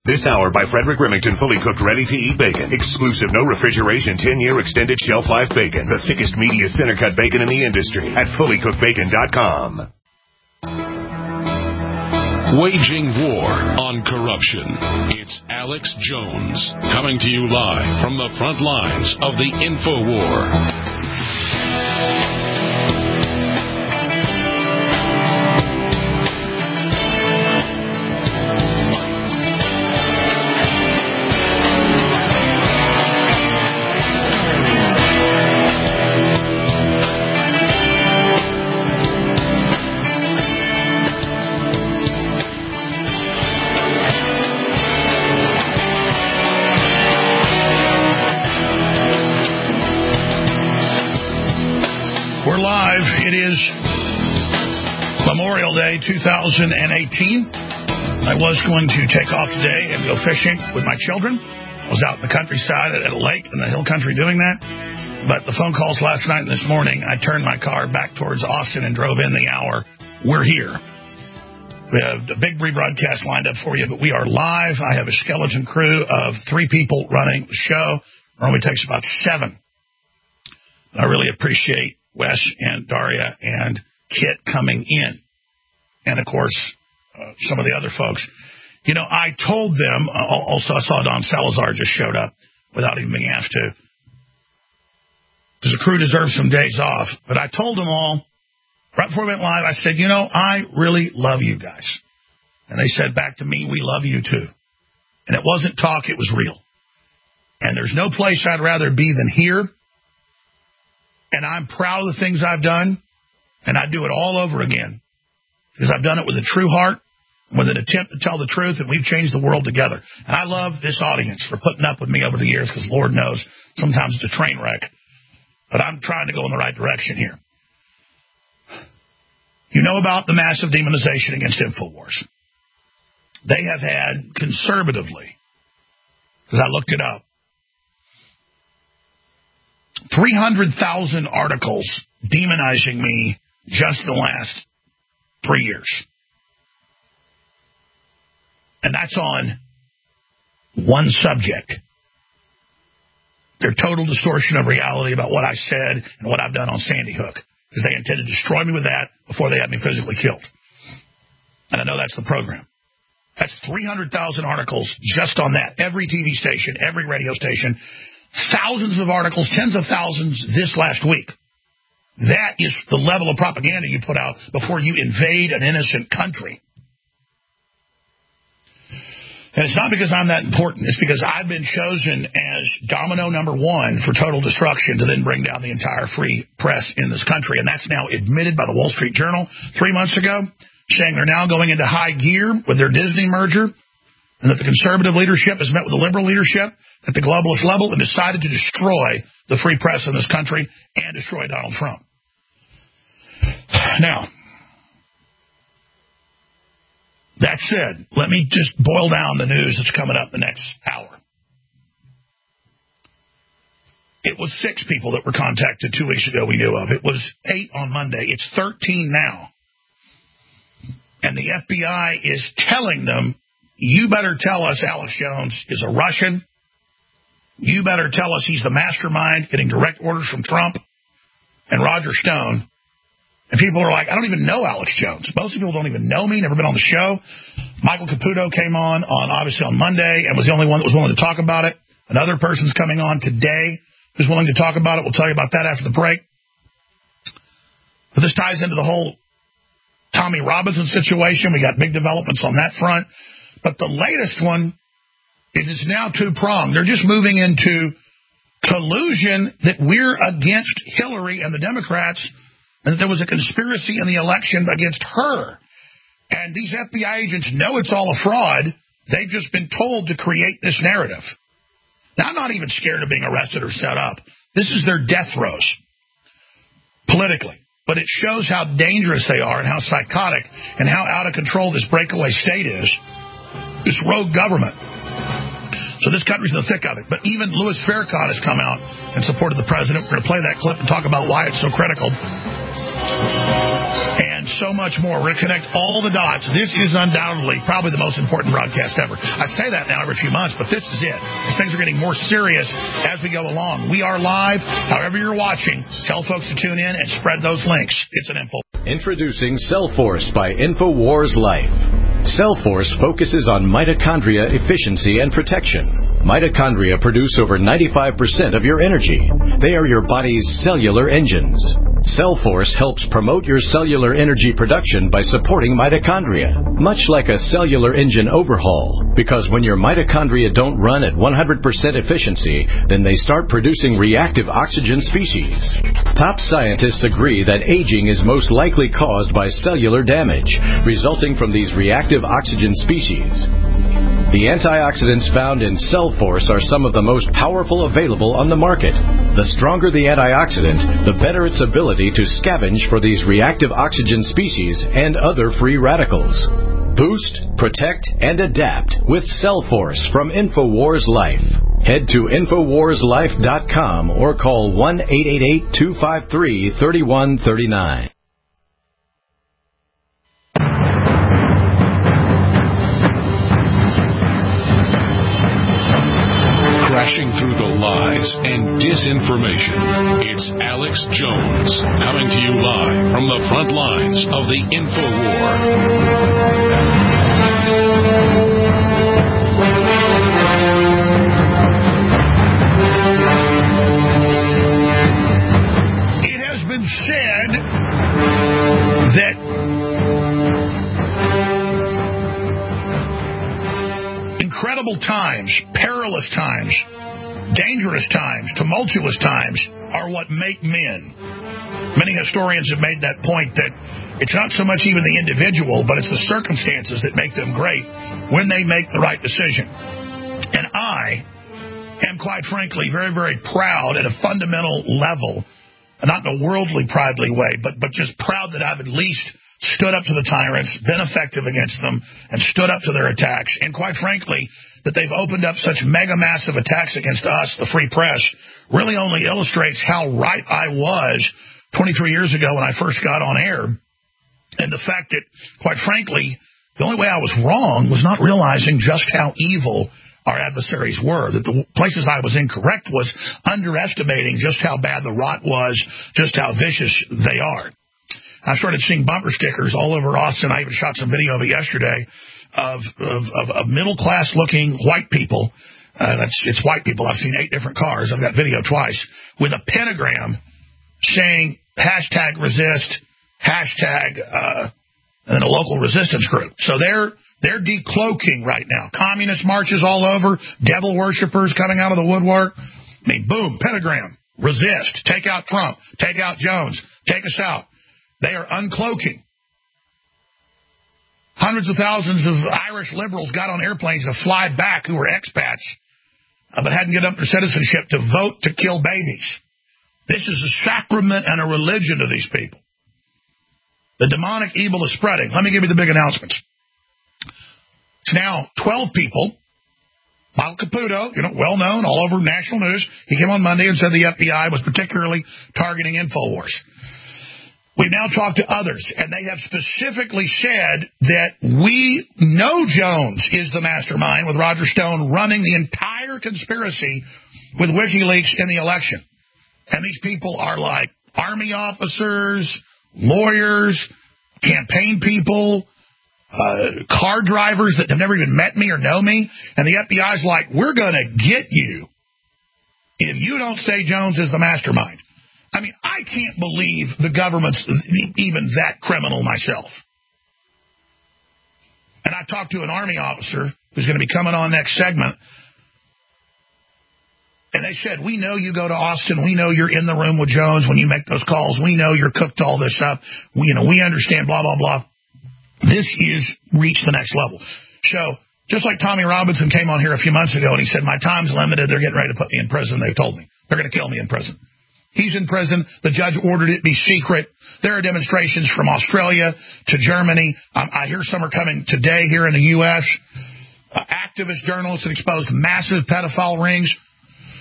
This hour by Frederick Remington, fully cooked, ready-to-eat bacon. Exclusive, no refrigeration, 10-year extended shelf life bacon. The thickest, meatiest, center-cut bacon in the industry at fullycookedbacon.com. Waging war on corruption. It's Alex Jones coming to you live from the front lines of the InfoWar. It is Memorial Day 2018. I was going to take off today and go fishing with my children. I was out in the countryside at a lake in the hill country doing that. But the phone calls last night and this morning, I turned my car back towards Austin and drove in the hour. We're here. We have a big rebroadcast lined up for you, but we are live. I have a skeleton crew of 3 people running the show. It only takes about 7. I really appreciate Wes and Daria and Kit coming in. And, of course, some of the other folks. You know, I told them, also I saw Don Salazar just showed up without even being asked to, because the crew deserves some days off. But I told them all, right before we went live, I said, you know, I really love you guys. And they said back to me, we love you too. And it wasn't talk, it was real. And there's no place I'd rather be than here. And I'm proud of the things I've done, and I'd do it all over again, because I've done it with a true heart, with an attempt to tell the truth, and we've changed the world together. And I love this audience for putting up with me over the years, because Lord knows, sometimes it's a train wreck. But I'm trying to go in the right direction here. You know about the massive demonization against InfoWars. They have had, conservatively, because I looked it up, 300,000 articles demonizing me just the last 3 years. And that's on one subject. Their total distortion of reality about what I said and what I've done on Sandy Hook. Because they intended to destroy me with that before they had me physically killed. And I know that's the program. That's 300,000 articles just on that. Every TV station, every radio station. Thousands of articles, tens of thousands this last week. That is the level of propaganda you put out before you invade an innocent country. And it's not because I'm that important. It's because I've been chosen as domino number 1 for total destruction to then bring down the entire free press in this country. And that's now admitted by the Wall Street Journal 3 months ago, saying they're now going into high gear with their Disney merger, and that the conservative leadership has met with the liberal leadership at the globalist level and decided to destroy the free press in this country and destroy Donald Trump. Now, that said, let me just boil down the news that's coming up the next hour. It was 6 people that were contacted 2 weeks ago we knew of. It was 8 on Monday. It's 13 now. And the FBI is telling them, you better tell us Alex Jones is a Russian. You better tell us he's the mastermind getting direct orders from Trump and Roger Stone. And people are like, I don't even know Alex Jones. Most people don't even know me, never been on the show. Michael Caputo came on obviously on Monday and was the only one that was willing to talk about it. Another person's coming on today who's willing to talk about it. We'll tell you about that after the break. But this ties into the whole Tommy Robinson situation. We got big developments on that front. But the latest one is it's now 2-pronged. They're just moving into collusion that we're against Hillary and the Democrats, and that there was a conspiracy in the election against her. And these FBI agents know it's all a fraud. They've just been told to create this narrative. Now, I'm not even scared of being arrested or set up. This is their death throes, politically. But it shows how dangerous they are and how psychotic and how out of control this breakaway state is. This rogue government. So this country's in the thick of it. But even Louis Farrakhan has come out and supported the president. We're going to play that clip and talk about why it's so critical. And so much more. We're going to connect all the dots. This is undoubtedly probably the most important broadcast ever. I say that now every few months, but this is it. These things are getting more serious as we go along. We are live. However you're watching, tell folks to tune in and spread those links. It's an info. Introducing Cellforce by InfoWars Life. Cellforce focuses on mitochondria efficiency and protection. Mitochondria produce over 95% of your energy. They are your body's cellular engines. Cellforce helps promote your cellular energy production by supporting mitochondria, much like a cellular engine overhaul, because when your mitochondria don't run at 100% efficiency, then they start producing reactive oxygen species. Top scientists agree that aging is most likely caused by cellular damage, resulting from these reactive oxygen species. The antioxidants found in Cellforce are some of the most powerful available on the market. The stronger the antioxidant, the better its ability to scavenge for these reactive oxygen species and other free radicals. Boost, protect, and adapt with Cellforce from InfoWars Life. Head to InfoWarsLife.com or call 1-888-253-3139. Crashing through the lies and disinformation, it's Alex Jones, coming to you live from the front lines of the InfoWar. It has been said that incredible times, perilous times, dangerous times, tumultuous times are what make men. Many historians have made that point that it's not so much even the individual, but it's the circumstances that make them great when they make the right decision. And I am, quite frankly, very, very proud at a fundamental level, not in a worldly, pridely way, but just proud that I've at least stood up to the tyrants, been effective against them, and stood up to their attacks. And quite frankly, that they've opened up such mega massive attacks against us, the free press, really only illustrates how right I was 23 years ago when I first got on air. And the fact that, quite frankly, the only way I was wrong was not realizing just how evil our adversaries were. That the places I was incorrect was underestimating just how bad the rot was, just how vicious they are. I started seeing bumper stickers all over Austin. I even shot some video of it yesterday of middle-class looking white people. It's white people. I've seen 8 different cars. I've got video twice with a pentagram saying #resist, and a local resistance group. So they're decloaking right now. Communist marches all over, devil worshippers coming out of the woodwork. I mean, boom, pentagram, resist, take out Trump, take out Jones, take us out. They are uncloaking. Hundreds of thousands of Irish liberals got on airplanes to fly back who were expats, but hadn't given up their citizenship to vote to kill babies. This is a sacrament and a religion to these people. The demonic evil is spreading. Let me give you the big announcements. It's now 12 people. Michael Caputo, well-known all over national news. He came on Monday and said the FBI was particularly targeting InfoWars. We've now talked to others, and they have specifically said that we know Jones is the mastermind, with Roger Stone running the entire conspiracy with WikiLeaks in the election. And these people are like Army officers, lawyers, campaign people, car drivers that have never even met me or know me. And the FBI's like, we're going to get you if you don't say Jones is the mastermind. I mean, I can't believe the government's even that criminal myself. And I talked to an Army officer who's going to be coming on next segment, and they said, we know you go to Austin. We know you're in the room with Jones when you make those calls. We know you're cooked all this up. We understand, blah, blah, blah. This is reached the next level. So just like Tommy Robinson came on here a few months ago, and he said, my time's limited. They're getting ready to put me in prison. They've told me. They're going to kill me in prison. He's in prison. The judge ordered it be secret. There are demonstrations from Australia to Germany. I hear some are coming today here in the U.S. Activist journalists that exposed massive pedophile rings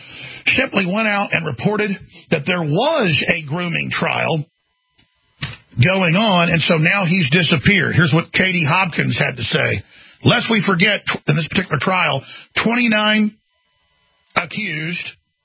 simply went out and reported that there was a grooming trial going on, and so now he's disappeared. Here's what Katie Hopkins had to say. Lest we forget, in this particular trial, 29 accused,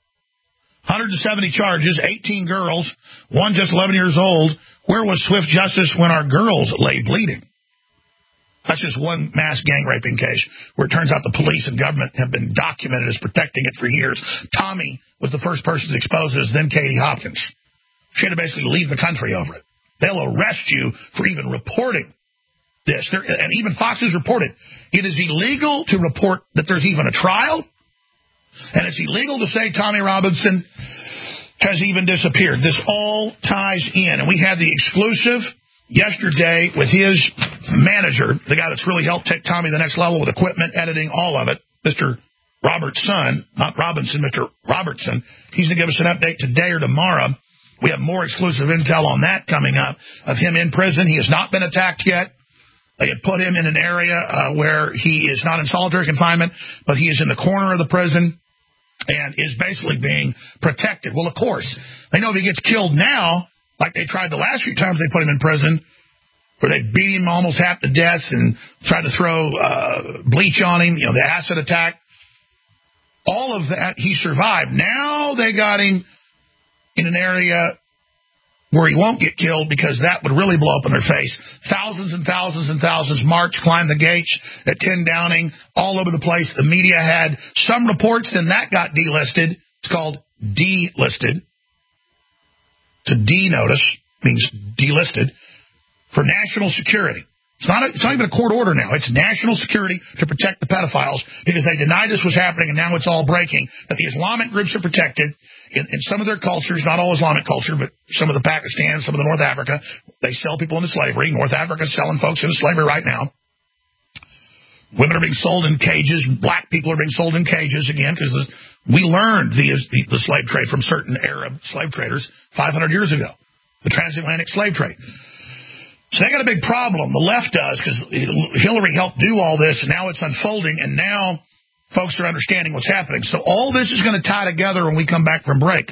170 charges, 18 girls, one just 11 years old. Where was swift justice when our girls lay bleeding? That's just one mass gang raping case where it turns out the police and government have been documented as protecting it for years. Tommy was the first person to expose this, then Katie Hopkins. She had to basically leave the country over it. They'll arrest you for even reporting this. And even Fox News reported it is illegal to report that there's even a trial, and it's illegal to say Tommy Robinson has even disappeared. This all ties in, and we had the exclusive yesterday with his manager, the guy that's really helped take Tommy to the next level with equipment, editing, all of it, Mr. Robertson, not Robinson, Mr. Robertson. He's going to give us an update today or tomorrow. We have more exclusive intel on that coming up of him in prison. He has not been attacked yet. They had put him in an area where he is not in solitary confinement, but he is in the corner of the prison and is basically being protected. Well, of course, they know if he gets killed now, like they tried the last few times they put him in prison, where they beat him almost half to death and tried to throw bleach on him, the acid attack. All of that, he survived. Now they got him in an area where he won't get killed, because that would really blow up in their face. Thousands and thousands and thousands march, climb the gates at 10 Downing, all over the place. The media had some reports, then that got delisted. It's called delisted. To denotice means delisted for national security. It's not even a court order now. It's national security to protect the pedophiles, because they denied this was happening, and now it's all breaking, that the Islamic groups are protected in some of their cultures, not all Islamic culture, but some of the Pakistan, some of the North Africa. They sell people into slavery. North Africa is selling folks into slavery right now. Women are being sold in cages. Black people are being sold in cages again, because we learned the slave trade from certain Arab slave traders 500 years ago, the transatlantic slave trade. So they got a big problem. The left does, because Hillary helped do all this, and now it's unfolding, and now folks are understanding what's happening. So all this is going to tie together when we come back from break.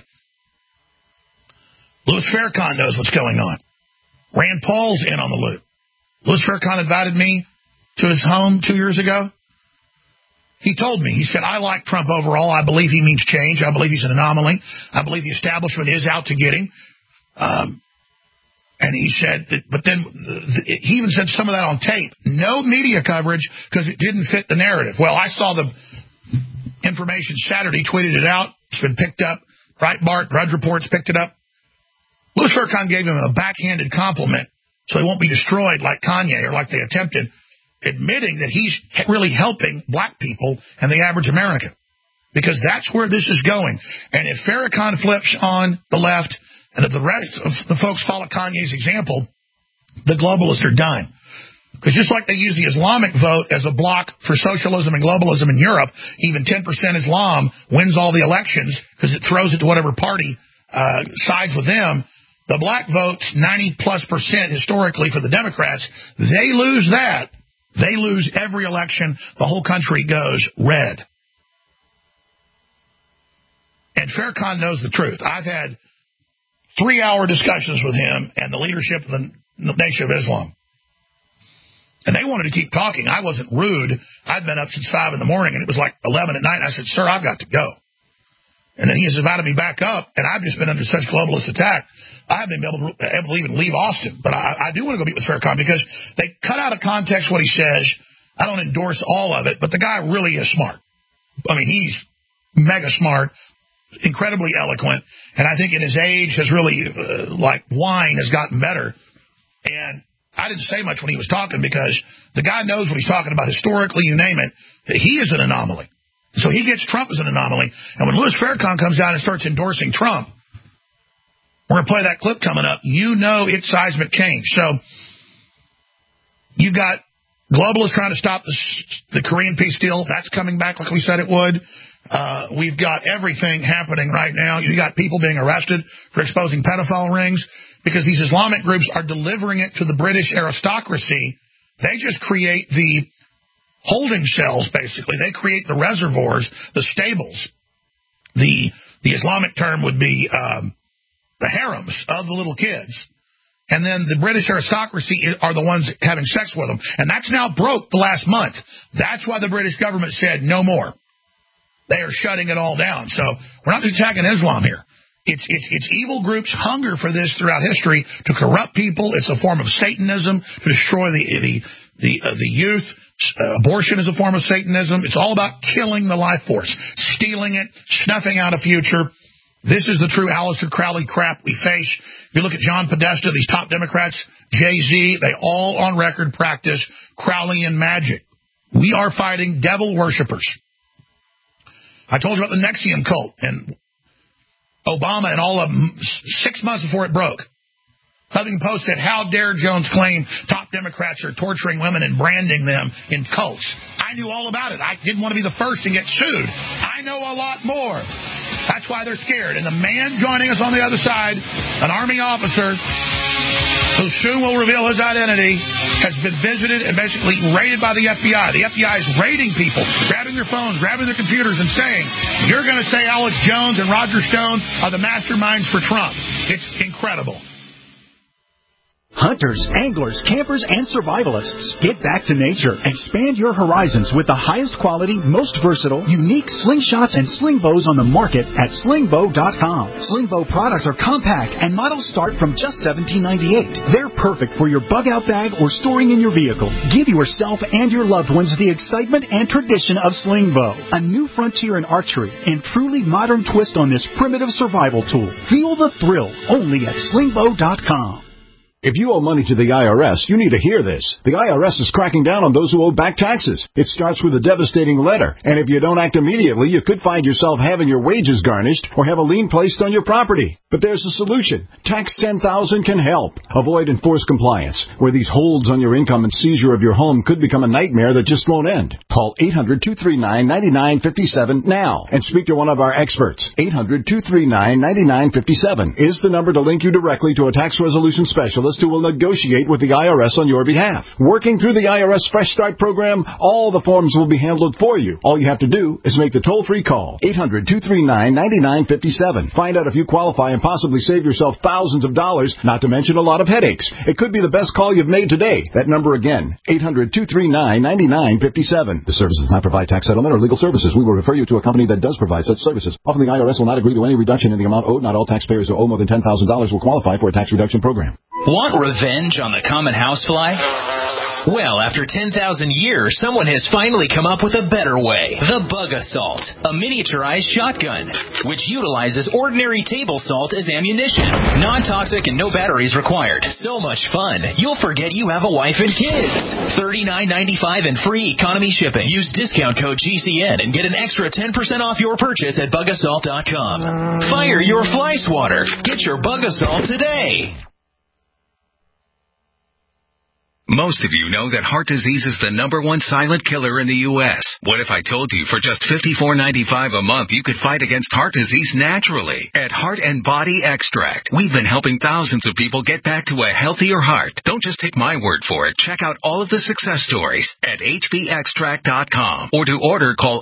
Louis Farrakhan knows what's going on. Rand Paul's in on the loop. Louis Farrakhan invited me to his home 2 years ago. He told me, he said, I like Trump overall. I believe he means change. I believe he's an anomaly. I believe the establishment is out to get him. And he said, but then he even said some of that on tape. No media coverage, because it didn't fit the narrative. Well, I saw the information Saturday, tweeted it out. It's been picked up. Breitbart, Drudge Reports picked it up. Louis Farrakhan gave him a backhanded compliment, so he won't be destroyed like Kanye or like they attempted, admitting that he's really helping black people and the average American, because that's where this is going. And if Farrakhan flips on the left, and if the rest of the folks follow Kanye's example, the globalists are done. Because just like they use the Islamic vote as a block for socialism and globalism in Europe, even 10% Islam wins all the elections because it throws it to whatever party sides with them. The black votes, 90+% historically for the Democrats, they lose that. They lose every election. The whole country goes red. And Farrakhan knows the truth. I've had 3-hour discussions with him and the leadership of the Nation of Islam. And they wanted to keep talking. I wasn't rude. I'd been up since 5 in the morning, and it was like 11 at night. And I said, sir, I've got to go. And then he has invited me back up, and I've just been under such globalist attack, I haven't been able to even leave Austin. But I do want to go meet with Farrakhan, because they cut out of context what he says. I don't endorse all of it, but the guy really is smart. I mean, he's mega smart, incredibly eloquent, and I think in his age has really, like wine, has gotten better. And I didn't say much when he was talking, because the guy knows what he's talking about historically, you name it. He is an anomaly. So he gets Trump as an anomaly. And when Louis Farrakhan comes out and starts endorsing Trump, we're going to play that clip coming up. You know it's seismic change. So you've got globalists trying to stop the Korean peace deal. That's coming back like we said it would. We've got everything happening right now. You got people being arrested for exposing pedophile rings, because these Islamic groups are delivering it to the British aristocracy. They just create the holding cells, basically. They create the reservoirs, the stables. The Islamic term would be the harems of the little kids. and then the British aristocracy are the ones having sex with them. And that's now broke the last month. That's why the British government said no more. They are shutting it all down. So we're not just attacking Islam here. It's evil groups hunger for this throughout history to corrupt people. It's a form of Satanism to destroy the youth. Abortion is a form of Satanism. It's all about killing the life force, stealing it, snuffing out a future. This is the true Aleister Crowley crap we face. If you look at John Podesta, these top Democrats, Jay-Z, they all on record practice Crowleyan magic. We are fighting devil worshippers. I told you about the NXIVM cult and Obama and all of them 6 months before it broke. Huffington Post said, how dare Jones claim top Democrats are torturing women and branding them in cults? I knew all about it. I didn't want to be the first and get sued. I know a lot more. That's why they're scared. And the man joining us on the other side, an Army officer who soon will reveal his identity, has been visited and basically raided by the FBI. The FBI is raiding people, grabbing their phones, grabbing their computers, and saying, you're going to say Alex Jones and Roger Stone are the masterminds for Trump. It's incredible. Hunters, anglers, campers, and survivalists, get back to nature. Expand your horizons with the highest quality, most versatile, unique slingshots and sling bows on the market at slingbow.com. Slingbow products are compact and models start from just $17.98. They're perfect for your bug-out bag or storing in your vehicle. Give yourself and your loved ones the excitement and tradition of Slingbow, a new frontier in archery and truly modern twist on this primitive survival tool. Feel the thrill only at slingbow.com. If you owe money to the IRS, you need to hear this. The IRS is cracking down on those who owe back taxes. It starts with a devastating letter, and if you don't act immediately, you could find yourself having your wages garnished or have a lien placed on your property. But there's a solution. Tax 10,000 can help. Avoid enforced compliance, where these holds on your income and seizure of your home could become a nightmare that just won't end. Call 800-239-9957 now and speak to one of our experts. 800-239-9957 is the number to link you directly to a tax resolution specialist who will negotiate with the IRS on your behalf. Working through the IRS Fresh Start program, all the forms will be handled for you. All you have to do is make the toll-free call, 800-239-9957. Find out if you qualify and possibly save yourself thousands of dollars, not to mention a lot of headaches. It could be the best call you've made today. That number again, 800-239-9957. The service does not provide tax settlement or legal services. We will refer you to a company that does provide such services. Often the IRS will not agree to any reduction in the amount owed. Not all taxpayers who owe more than $10,000 will qualify for a tax reduction program. Want revenge on the common housefly? Well, after 10,000 years, someone has finally come up with a better way. The Bug Assault, a miniaturized shotgun, which utilizes ordinary table salt as ammunition. Non-toxic and no batteries required. So much fun, you'll forget you have a wife and kids. $39.95 and free economy shipping. Use discount code GCN and get an extra 10% off your purchase at bugassault.com. Fire your fly swatter. Get your Bug Assault today. Most of you know that heart disease is the #1 silent killer in the U.S. What if I told you for just $54.95 a month you could fight against heart disease naturally? At Heart and Body Extract, we've been helping thousands of people get back to a healthier heart. Don't just take my word for it. Check out all of the success stories at hbextract.com. Or to order, call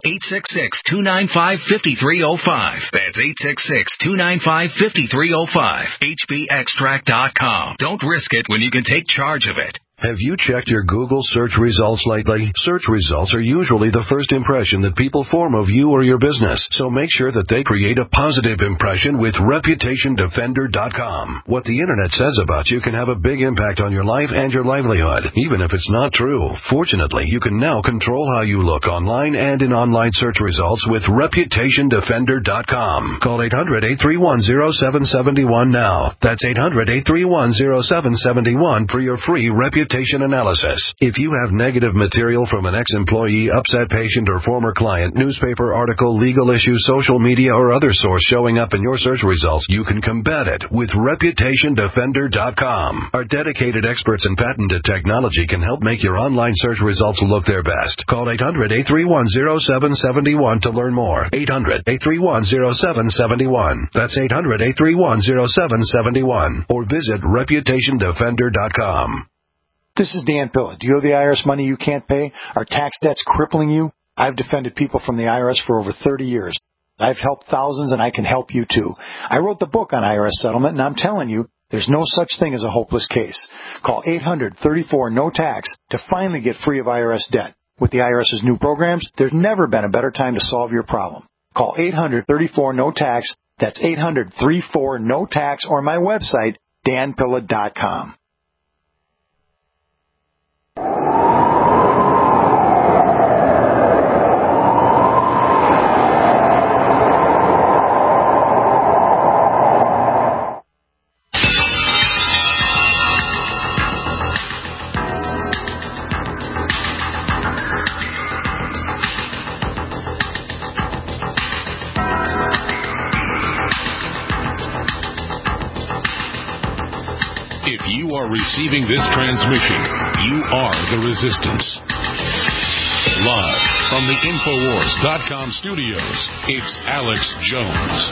866-295-5305. That's 866-295-5305. hbextract.com. Don't risk it when you can take charge of it. Have you checked your Google search results lately? Search results are usually the first impression that people form of you or your business, so make sure that they create a positive impression with ReputationDefender.com. What the internet says about you can have a big impact on your life and your livelihood, even if it's not true. Fortunately, you can now control how you look online and in online search results with ReputationDefender.com. Call 800-831-0771 now. That's 800-831-0771 for your free reputation analysis. If you have negative material from an ex-employee, upset patient, or former client, newspaper article, legal issue, social media, or other source showing up in your search results, you can combat it with ReputationDefender.com. Our dedicated experts in patented technology can help make your online search results look their best. Call 800-831-0771 to learn more. 800-831-0771. That's 800-831-0771. Or visit ReputationDefender.com. This is Dan Pilla. Do you owe the IRS money you can't pay? Are tax debts crippling you? I've defended people from the IRS for over 30 years. I've helped thousands, and I can help you too. I wrote the book on IRS settlement, and I'm telling you, There's no such thing as a hopeless case. Call 800-34-NO-TAX to finally get free of IRS debt. With the IRS's new programs, there's never been a better time to solve your problem. Call 800-34-NO-TAX. That's 800-34-NO-TAX, or my website, danpilla.com. If you are receiving this transmission, you are the resistance. Live from the Infowars.com studios, it's Alex Jones.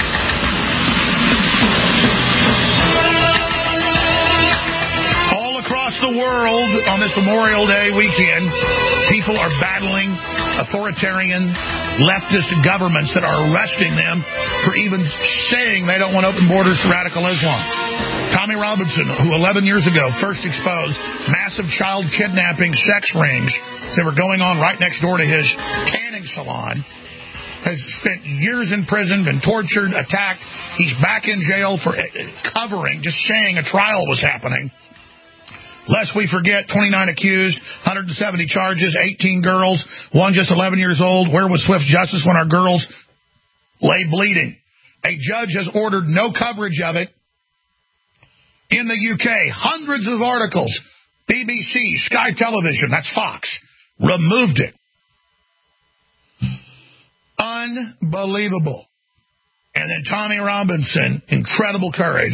All across the world on this Memorial Day weekend, people are battling authoritarian leftist governments that are arresting them for even saying they don't want open borders to radical Islam. Tommy Robinson, who 11 years ago first exposed massive child kidnapping sex rings that were going on right next door to his tanning salon, has spent years in prison, been tortured, attacked. He's back in jail for covering, just saying a trial was happening. Lest we forget, 29 accused, 170 charges, 18 girls, one just 11 years old. Where was swift justice when our girls lay bleeding? A judge has ordered no coverage of it. In the UK, hundreds of articles, BBC, Sky Television, that's Fox, removed it. Unbelievable. And then Tommy Robinson, incredible courage.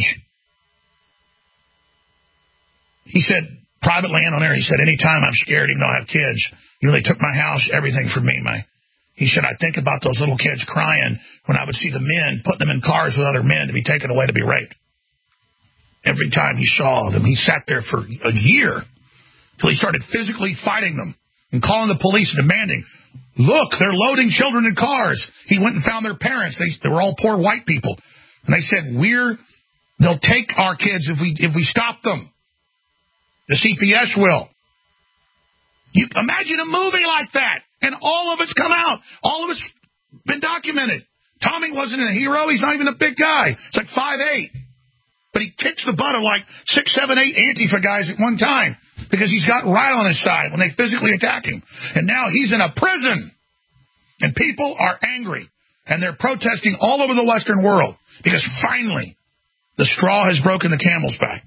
He said, privately and on air, he said, anytime I'm scared, even though I have kids, they took my house, everything from me. He said, I think about those little kids crying when I would see the men, putting them in cars with other men to be taken away to be raped. Every time he saw them, he sat there for a year till he started physically fighting them and calling the police and demanding, look, they're loading children in cars. He went and found their parents. They were all poor white people. And they said, they'll take our kids if we stop them. The CPS will. You imagine a movie like that, and all of it's come out. All of it's been documented. Tommy wasn't a hero. He's not even a big guy. It's like 5'8". But he kicks the butt of like 6, 7, 8 Antifa guys at one time because he's got right on his side when they physically attack him. And now he's in a prison. And people are angry. And they're protesting all over the Western world because finally the straw has broken the camel's back.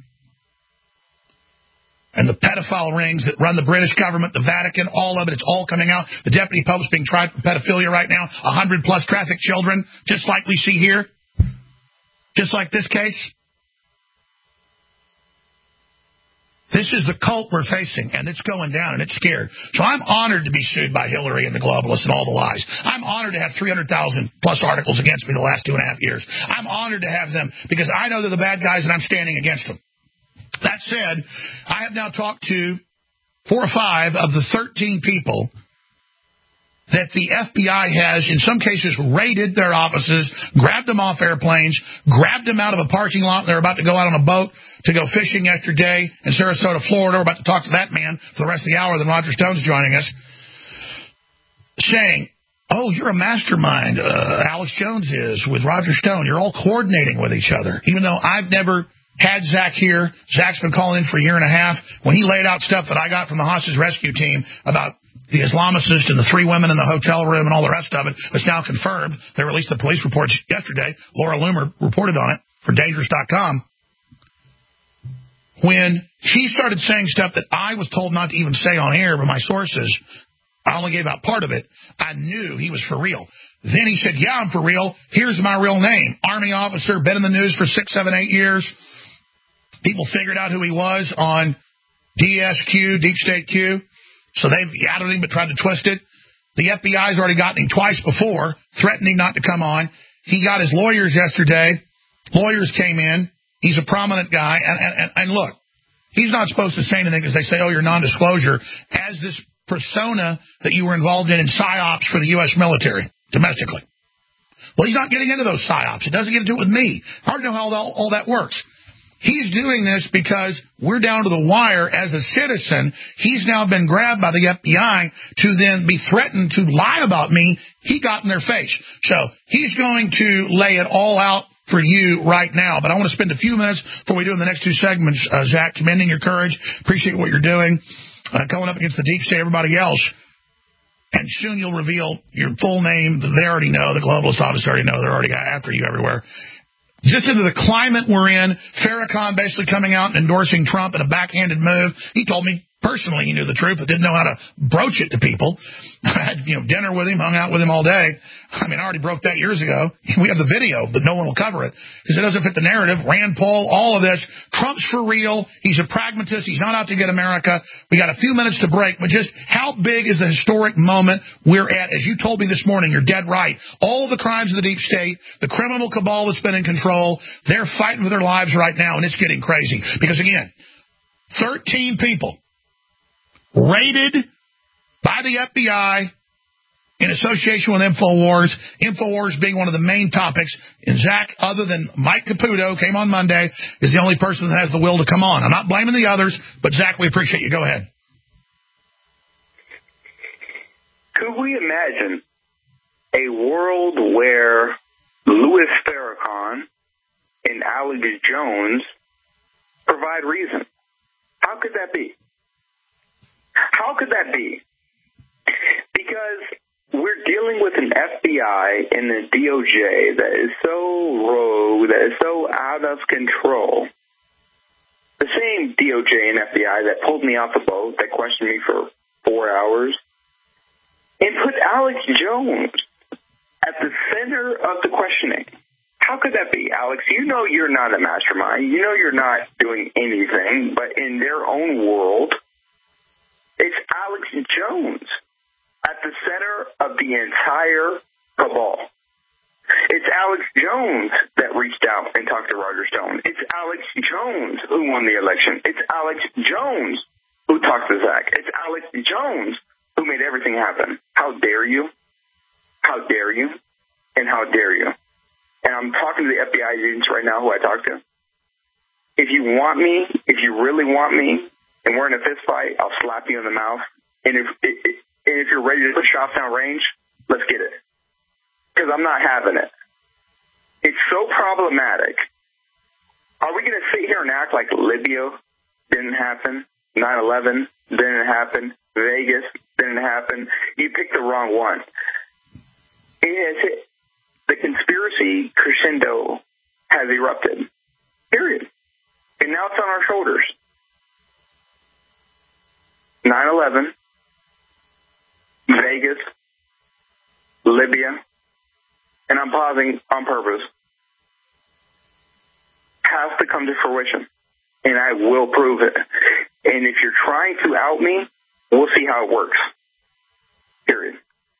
And the pedophile rings that run the British government, the Vatican, all of it, it's all coming out. The deputy pope's being tried for pedophilia right now. 100+ trafficked children, just like we see here. Just like this case. This is the cult we're facing, and it's going down, and it's scared. So I'm honored to be sued by Hillary and the globalists and all the lies. I'm honored to have 300,000+ articles against me the last 2.5 years. I'm honored to have them because I know they're the bad guys, and I'm standing against them. That said, I have now talked to 4 or 5 of the 13 people that the FBI has, in some cases, raided their offices, grabbed them off airplanes, grabbed them out of a parking lot. They're about to go out on a boat to go fishing yesterday in Sarasota, Florida. We're about to talk to that man for the rest of the hour. Then Roger Stone's joining us, saying, oh, you're a mastermind, Alex Jones is, with Roger Stone. You're all coordinating with each other. Even though I've never had Zach here. Zach's been calling in for a year and a half. When he laid out stuff that I got from the hostage rescue team about the Islamicist and the 3 women in the hotel room and all the rest of it, it's now confirmed. They released the police reports yesterday. Laura Loomer reported on it for Dangerous.com. When he started saying stuff that I was told not to even say on air by my sources, I only gave out part of it, I knew he was for real. Then he said, yeah, I'm for real. Here's my real name. Army officer, been in the news for 6, 7, 8 years. People figured out who he was on DSQ, Deep State Q. So they've added him but tried to twist it. The FBI's already gotten him twice before, threatening not to come on. He got his lawyers yesterday. Lawyers came in. He's a prominent guy. And look, he's not supposed to say anything because they say, oh, you're non-disclosure, as this persona that you were involved in PSYOPs for the U.S. military, domestically. Well, he's not getting into those PSYOPs. It doesn't get into it with me. Hard to know how all that works. He's doing this because we're down to the wire as a citizen. He's now been grabbed by the FBI to then be threatened to lie about me. He got in their face. So he's going to lay it all out for you right now. But I want to spend a few minutes before we do in the next two segments, Zach, commending your courage. Appreciate what you're doing. Going up against the deep state, everybody else. And soon you'll reveal your full name. They already know. The globalists obviously already know. They're already after you everywhere. Just into the climate we're in, Farrakhan basically coming out and endorsing Trump in a backhanded move. He told me personally he knew the truth, but didn't know how to broach it to people. I had dinner with him, hung out with him all day. I mean, I already broke that years ago. We have the video, but no one will cover it because it doesn't fit the narrative. Rand Paul, all of this. Trump's for real. He's a pragmatist. He's not out to get America. We got a few minutes to break, but just how big is the historic moment we're at? As you told me this morning, you're dead right. All the crimes of the deep state, the criminal cabal that's been in control, they're fighting for their lives right now, and it's getting crazy. Because, again, 13 people raided by the FBI in association with InfoWars, InfoWars being one of the main topics. And Zach, other than Mike Caputo, came on Monday, is the only person that has the will to come on. I'm not blaming the others, but Zach, we appreciate you. Go ahead. Could we imagine a world where Louis Farrakhan and Alex Jones provide reason? How could that be? How could that be? Because we're dealing with an FBI and a DOJ that is so rogue, that is so out of control. The same DOJ and FBI that pulled me off the boat, that questioned me for 4 hours, and put Alex Jones at the center of the questioning. How could that be, Alex? You know you're not a mastermind. You know you're not doing anything, but in their own world, it's Alex Jones at the center of the entire cabal. It's Alex Jones that reached out and talked to Roger Stone. It's Alex Jones who won the election. It's Alex Jones who talked to Zach. It's Alex Jones who made everything happen. How dare you? How dare you? And how dare you? And I'm talking to the FBI agents right now who I talked to. If you want me, if you really want me, and we're in a fist fight, I'll slap you in the mouth. And if you're ready to put shots down range, let's get it. Because I'm not having it. It's so problematic. Are we going to sit here and act like Libya didn't happen, 9/11 didn't happen, Vegas didn't happen? You picked the wrong one. It has hit. The conspiracy crescendo has erupted. Period. And now it's on our shoulders. 9/11, Vegas, Libya, and I'm pausing on purpose, has to come to fruition, and I will prove it. And if you're trying to out me, we'll see how it works. Period.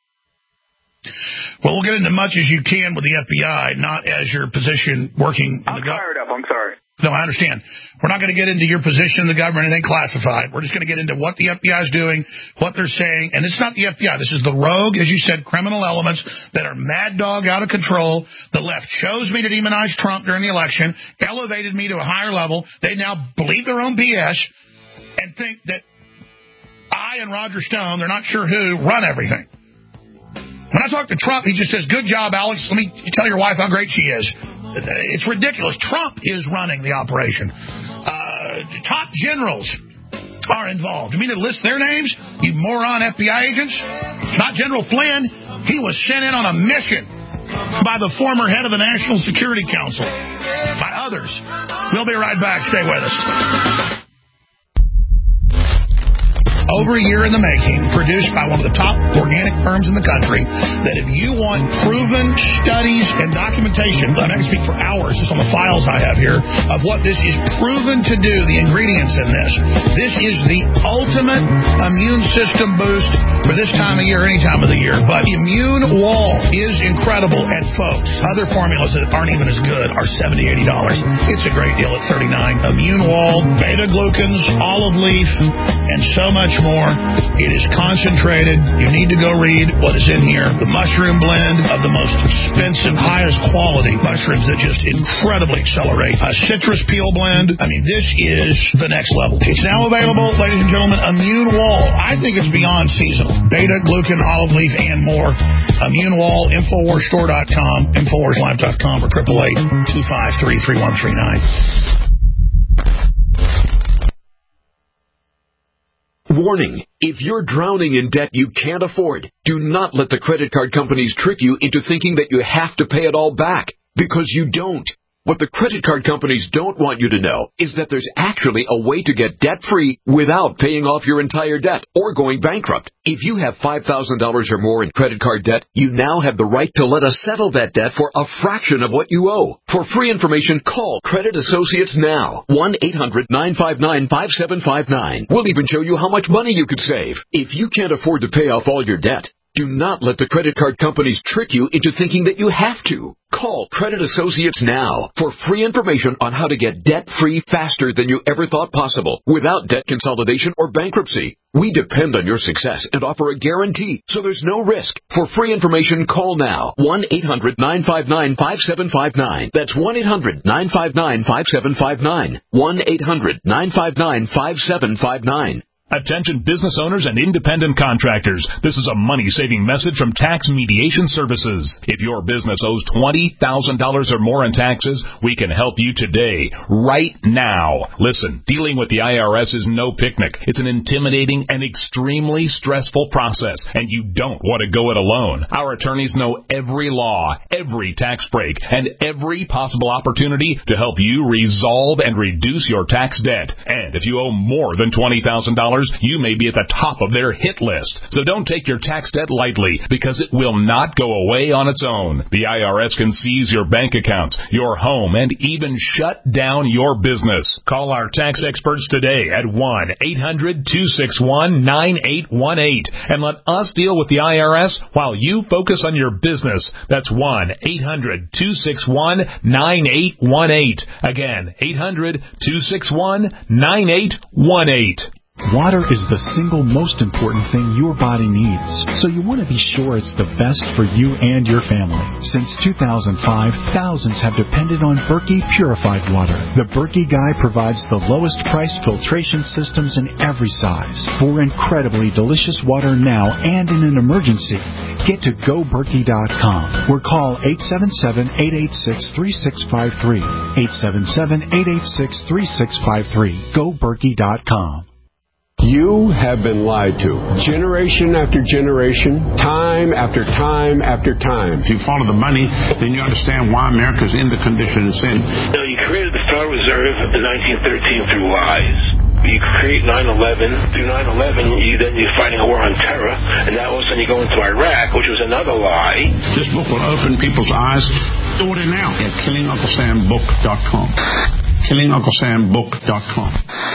Well, we'll get into much as you can with the FBI, not as your position working. I'm fired up. I'm sorry. No, I understand. We're not going to get into your position in the government, anything classified. We're just going to get into what the FBI is doing, what they're saying. And it's not the FBI. This is the rogue, as you said, criminal elements that are mad dog, out of control. The left chose me to demonize Trump during the election, elevated me to a higher level. They now believe their own BS and think that I and Roger Stone, they're not sure who, run everything. When I talk to Trump, he just says, good job, Alex. Let me tell your wife how great she is. It's ridiculous. Trump is running the operation. Top generals are involved. You mean to list their names, you moron FBI agents? It's not General Flynn. He was sent in on a mission by the former head of the National Security Council, by others. We'll be right back. Stay with us. Over a year in the making, produced by one of the top organic firms in the country, that if you want proven studies and documentation, I can speak for hours just on the files I have here, of what this is proven to do, the ingredients in this. This is the ultimate immune system boost for this time of year, any time of the year. But Immune Wall is incredible, and folks, other formulas that aren't even as good are $70, $80. It's a great deal at $39. Immune Wall, beta-glucans, olive leaf, and so much more. It is concentrated. You need to go read what is in here. The mushroom blend of the most expensive, highest quality mushrooms that just incredibly accelerate. A citrus peel blend. I mean, this is the next level. It's now available, ladies and gentlemen. Immune Wall. I think it's beyond seasonal. Beta, glucan, olive leaf, and more. Immune Wall, InfoWarsStore.com, InfoWarsLive.com, or 888-253-3139. Warning, if you're drowning in debt you can't afford, do not let the credit card companies trick you into thinking that you have to pay it all back, because you don't. What the credit card companies don't want you to know is that there's actually a way to get debt-free without paying off your entire debt or going bankrupt. If you have $5,000 or more in credit card debt, you now have the right to let us settle that debt for a fraction of what you owe. For free information, call Credit Associates now. 1-800-959-5759. We'll even show you how much money you could save. If you can't afford to pay off all your debt, do not let the credit card companies trick you into thinking that you have to. Call Credit Associates now for free information on how to get debt-free faster than you ever thought possible without debt consolidation or bankruptcy. We depend on your success and offer a guarantee, so there's no risk. For free information, call now. 1-800-959-5759. That's 1-800-959-5759. 1-800-959-5759. Attention business owners and independent contractors. This is a money-saving message from Tax Mediation Services. If your business owes $20,000 or more in taxes, we can help you today, right now. Listen, dealing with the IRS is no picnic. It's an intimidating and extremely stressful process, and you don't want to go it alone. Our attorneys know every law, every tax break, and every possible opportunity to help you resolve and reduce your tax debt. And if you owe more than $20,000, you may be at the top of their hit list. So don't take your tax debt lightly, because it will not go away on its own. The IRS can seize your bank accounts, your home, and even shut down your business. Call our tax experts today at 1-800-261-9818 and let us deal with the IRS while you focus on your business. That's 1-800-261-9818. Again, 800-261-9818. Water is the single most important thing your body needs, so you want to be sure it's the best for you and your family. Since 2005, thousands have depended on Berkey purified water. The Berkey Guy provides the lowest price filtration systems in every size. For incredibly delicious water now and in an emergency, get to GoBerkey.com or call 877-886-3653. 877-886-3653. GoBerkey.com. You have been lied to. Generation after generation, time after time after time. If you follow the money, then you understand why America's in the condition it's in. You created the Federal Reserve in 1913 through lies. You create 9/11. Through 9/11, you're fighting a war on terror, and now all of a sudden you go into Iraq, which was another lie. This book will open people's eyes. Order now at KillingUncleSamBook.com. KillingUncleSamBook.com.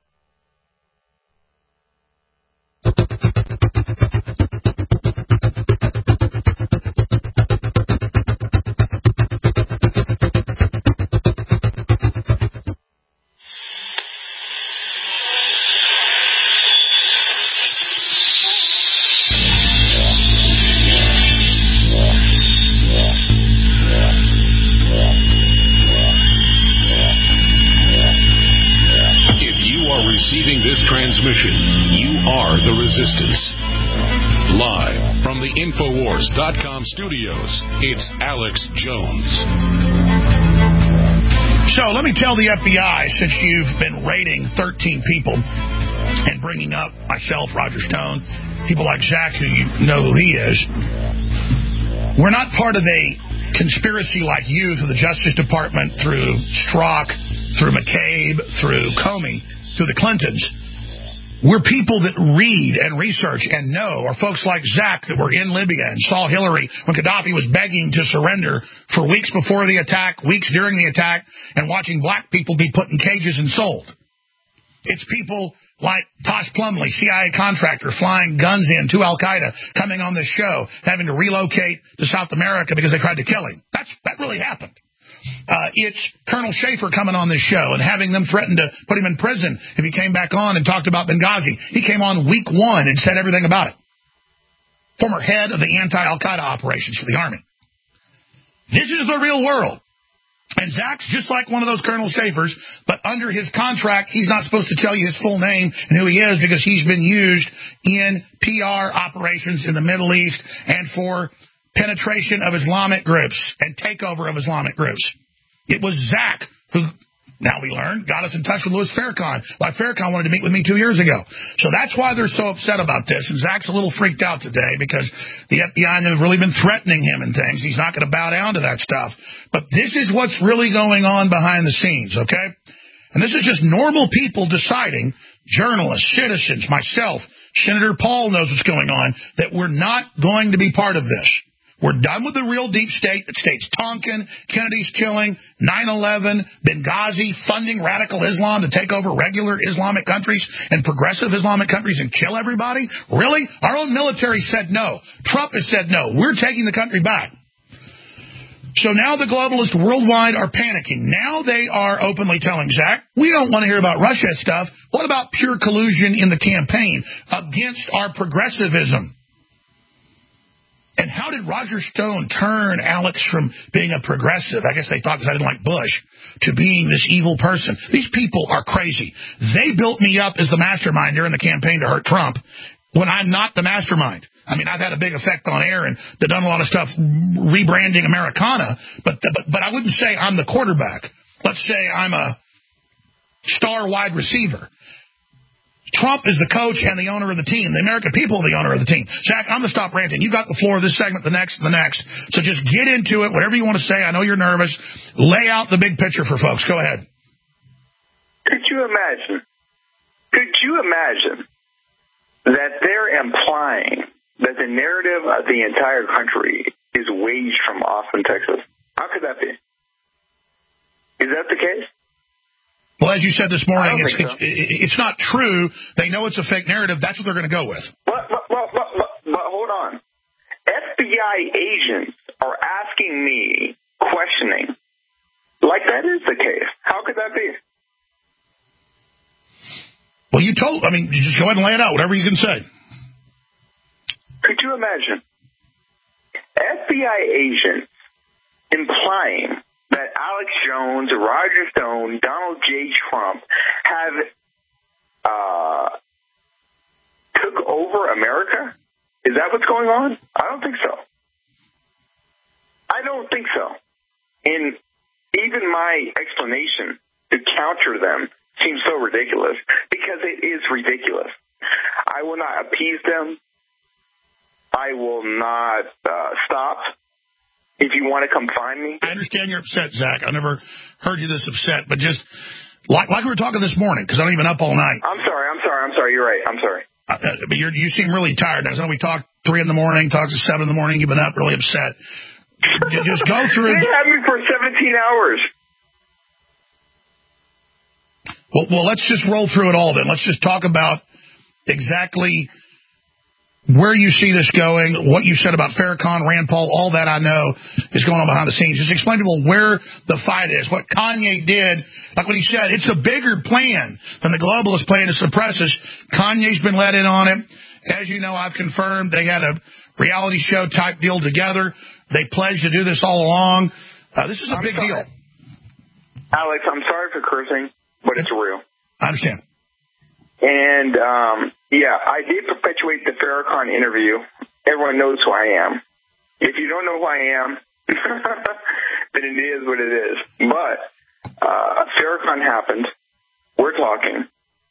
Receiving this transmission, you are the Resistance. Live from the Infowars.com studios, it's Alex Jones. So let me tell the FBI, since you've been raiding 13 people and bringing up myself, Roger Stone, people like Zach, who you know who he is, we're not part of a conspiracy like you through the Justice Department, through Strzok, through McCabe, through Comey, through the Clintons. We're people that read and research and know, or folks like Zach that were in Libya and saw Hillary when Gaddafi was begging to surrender for weeks before the attack, weeks during the attack, and watching black people be put in cages and sold. It's people like Tosh Plumley, CIA contractor, flying guns in to Al-Qaeda, coming on this show, having to relocate to South America because they tried to kill him. That really happened. It's Colonel Schaefer coming on this show and having them threaten to put him in prison if he came back on and talked about Benghazi. He came on week 1 and said everything about it. Former head of the anti-Al-Qaeda operations for the Army. This is the real world. And Zach's just like one of those Colonel Schaefers, but under his contract, he's not supposed to tell you his full name and who he is because he's been used in PR operations in the Middle East and for penetration of Islamic groups and takeover of Islamic groups. It was Zach who, now we learned, got us in touch with Louis Farrakhan. Why Farrakhan wanted to meet with me 2 years ago. So that's why they're so upset about this. And Zach's a little freaked out today because the FBI have really been threatening him and things. He's not going to bow down to that stuff. But this is what's really going on behind the scenes, okay? And this is just normal people deciding, journalists, citizens, myself, Senator Paul knows what's going on, that we're not going to be part of this. We're done with the real deep state that states Tonkin, Kennedy's killing, 9/11, Benghazi, funding radical Islam to take over regular Islamic countries and progressive Islamic countries and kill everybody? Really? Our own military said no. Trump has said no. We're taking the country back. So now the globalists worldwide are panicking. Now they are openly telling Zach, we don't want to hear about Russia stuff. What about pure collusion in the campaign against our progressivism? And how did Roger Stone turn Alex from being a progressive, I guess they thought because I didn't like Bush, to being this evil person? These people are crazy. They built me up as the mastermind during the campaign to hurt Trump when I'm not the mastermind. I mean, I've had a big effect on air and they've done a lot of stuff rebranding Americana, but I wouldn't say I'm the quarterback. Let's say I'm a star wide receiver. Trump is the coach and the owner of the team. The American people are the owner of the team. Zach, I'm going to stop ranting. You got the floor this segment, the next. So just get into it, whatever you want to say. I know you're nervous. Lay out the big picture for folks. Go ahead. Could you imagine that they're implying that the narrative of the entire country is waged from Austin, Texas? How could that be? Is that the case? Well, as you said this morning, it's not true. They know it's a fake narrative. That's what they're going to go with. But hold on. FBI agents are asking me, questioning, like that is the case. How could that be? Well, you just go ahead and lay it out, whatever you can say. Could you imagine FBI agents implying that Alex Jones, Roger Stone, Donald J. Trump have took over America? Is that what's going on? I don't think so. And even my explanation to counter them seems so ridiculous because it is ridiculous. I will not appease them. I will not stop. If you want to come find me. I understand you're upset, Zach. I never heard you this upset, but just like we were talking this morning, because I've been up all night. I'm sorry. You're right. I'm sorry. But you seem really tired. I know we talked 3 in the morning, talked to 7 in the morning. You've been up really upset. Just go through. They had me for 17 hours. Well, let's just roll through it all then. Let's just talk about exactly where you see this going, what you said about Farrakhan, Rand Paul, all that I know is going on behind the scenes. Just explain to people where the fight is, what Kanye did. Like what he said, it's a bigger plan than the globalist plan to suppress us. Kanye's been let in on it. As you know, I've confirmed they had a reality show type deal together. They pledged to do this all along. This is a big deal. Alex, I'm sorry for cursing, but it's real. I understand. And, I did perpetuate the Farrakhan interview. Everyone knows who I am. If you don't know who I am, then it is what it is. But Farrakhan happened. We're talking.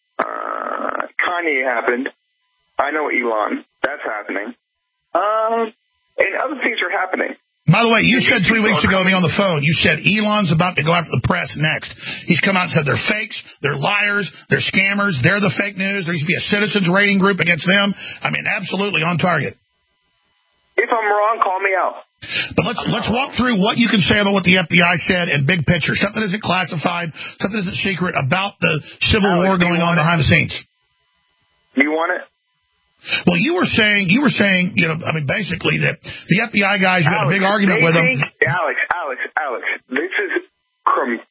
Kanye happened. I know Elon. That's happening. And other things are happening. By the way, you said 3 weeks ago to me on the phone, you said Elon's about to go after the press next. He's come out and said they're fakes, they're liars, they're scammers, they're the fake news. There used to be a citizens rating group against them. I mean, absolutely on target. If I'm wrong, call me out. But let's walk through what you can say about what the FBI said and big picture. Something isn't classified, something isn't secret about the civil war going on behind the scenes. You want it? Well, you were saying, basically that the FBI guys, you had a big argument with them. Alex, this is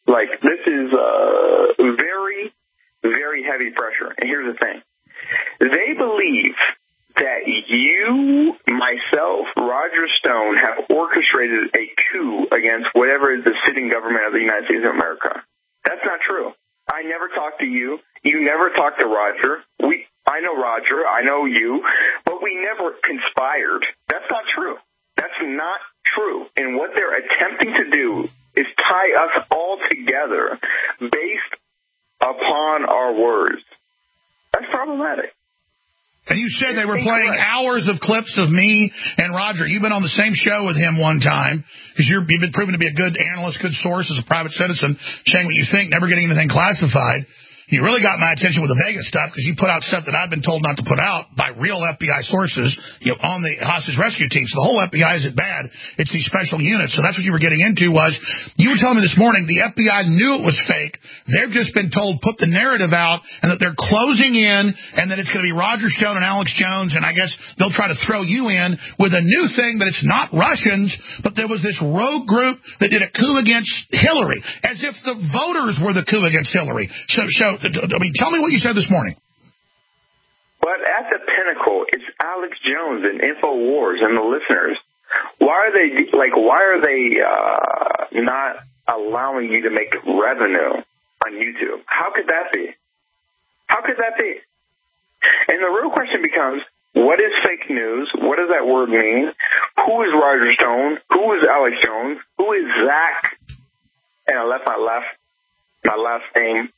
Like, this is very, very heavy pressure. And here's the thing. They believe that you, myself, Roger Stone, have orchestrated a coup against whatever is the sitting government of the United States of America. That's not true. I never talked to you. You never talked to Roger. I know Roger. I know you. But we never conspired. That's not true. That's not true. And what they're attempting to do is tie us all together based upon our words. That's problematic. And you said they were playing hours of clips of me and Roger. You've been on the same show with him one time because you've been proven to be a good analyst, good source as a private citizen, saying what you think, never getting anything classified. You really got my attention with the Vegas stuff because you put out stuff that I've been told not to put out by real FBI sources, on the hostage rescue team. So the whole FBI isn't bad. It's these special units. So that's what you were getting into was, you were telling me this morning the FBI knew it was fake. They've just been told put the narrative out and that they're closing in and that it's going to be Roger Stone and Alex Jones. And I guess they'll try to throw you in with a new thing that it's not Russians, but there was this rogue group that did a coup against Hillary, as if the voters were the coup against Hillary. So tell me what you said this morning. But at the pinnacle, it's Alex Jones and InfoWars and the listeners. Why are they not allowing you to make revenue on YouTube? How could that be? How could that be? And the real question becomes, what is fake news? What does that word mean? Who is Roger Stone? Who is Alex Jones? Who is Zach? And I left my last name.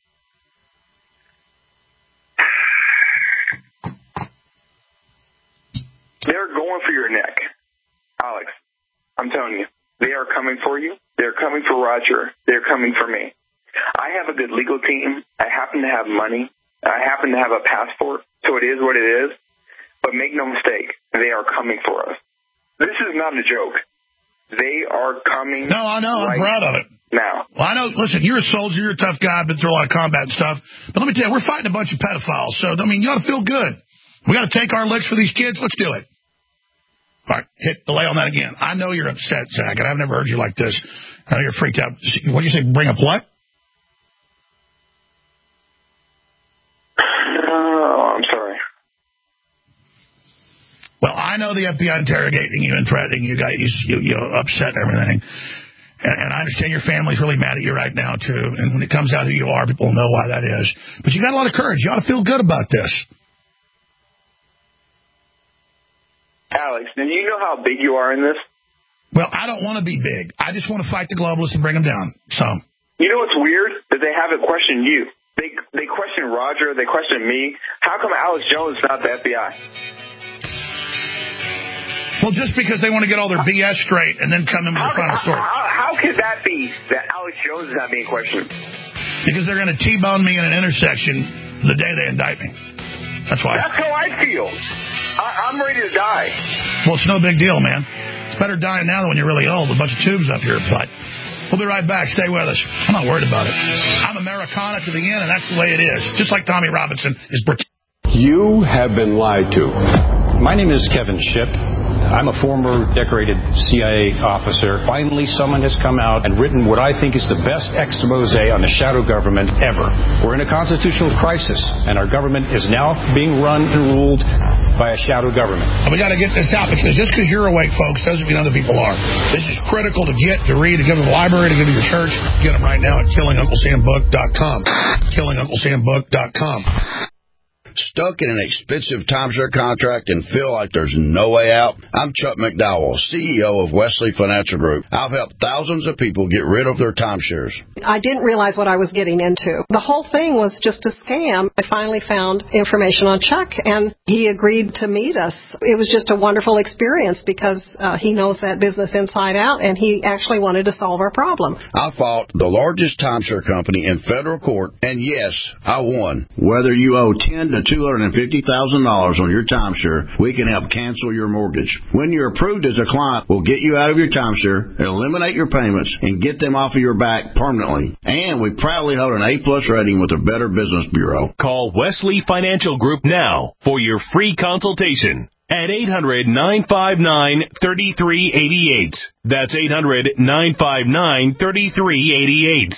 They're going for your neck, Alex. I'm telling you. They are coming for you. They're coming for Roger. They're coming for me. I have a good legal team. I happen to have money. I happen to have a passport. So it is what it is. But make no mistake, they are coming for us. This is not a joke. They are coming. No, I know. I'm proud of it. Now. Well, I know. Listen, you're a soldier. You're a tough guy. Been through a lot of combat and stuff. But let me tell you, we're fighting a bunch of pedophiles. So, you ought to feel good. We got to take our licks for these kids. Let's do it. All right, hit delay on that again. I know you're upset, Zach, and I've never heard you like this. I know you're freaked out. What do you say, bring up what? Oh, I'm sorry. Well, I know the FBI interrogating you and threatening you guys, upset and everything. And I understand your family's really mad at you right now, too. And when it comes out who you are, people will know why that is. But you got a lot of courage. You ought to feel good about this. Alex, do you know how big you are in this? Well, I don't want to be big. I just want to fight the globalists and bring them down. So, you know what's weird? That they haven't questioned you. They question Roger. They question me. How come Alex Jones is not the FBI? Well, just because they want to get all their BS straight and then come in with the final story. How could that be that Alex Jones is not being questioned? Because they're going to T-bone me in an intersection the day they indict me. That's why. That's how I feel. I'm ready to die. Well, it's no big deal, man. It's better dying now than when you're really old with a bunch of tubes up your butt. We'll be right back. Stay with us. I'm not worried about it. I'm Americana to the end, and that's the way it is. Just like Tommy Robinson is British. You have been lied to. My name is Kevin Shipp. I'm a former decorated CIA officer. Finally, someone has come out and written what I think is the best expose on the shadow government ever. We're in a constitutional crisis, and our government is now being run and ruled by a shadow government. We got to get this out, because just because you're awake, folks, doesn't mean other people are. This is critical to get, to read, to give to the library, to give to your church. Get them right now at killingunclesambook.com. killingunclesambook.com. Stuck in an expensive timeshare contract and feel like there's no way out? I'm Chuck McDowell, CEO of Wesley Financial Group. I've helped thousands of people get rid of their timeshares. I didn't realize what I was getting into. The whole thing was just a scam. I finally found information on Chuck, and he agreed to meet us. It was just a wonderful experience because he knows that business inside out, and he actually wanted to solve our problem. I fought the largest timeshare company in federal court, and yes, I won. Whether you owe $10,000 to $250,000 on your timeshare, we can help cancel your mortgage. When you're approved as a client, we'll get you out of your timeshare, eliminate your payments, and get them off of your back permanently. And we proudly hold an A+ rating with the Better Business Bureau. Call Wesley Financial Group now for your free consultation. at 800-959-3388. That's 800-959-3388.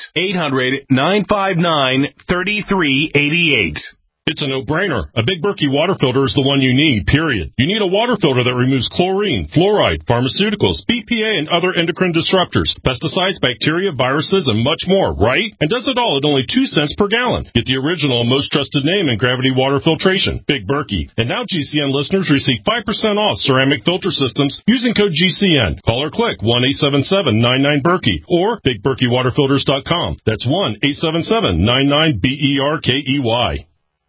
800-959-3388. It's a no-brainer. A Big Berkey water filter is the one you need, period. You need a water filter that removes chlorine, fluoride, pharmaceuticals, BPA, and other endocrine disruptors, pesticides, bacteria, viruses, and much more, right? And does it all at only 2 cents per gallon. Get the original and most trusted name in gravity water filtration, Big Berkey. And now GCN listeners receive 5% off ceramic filter systems using code GCN. Call or click 1-877-99-BERKEY or BigBerkeyWaterFilters.com. That's 1-877-99-BERKEY.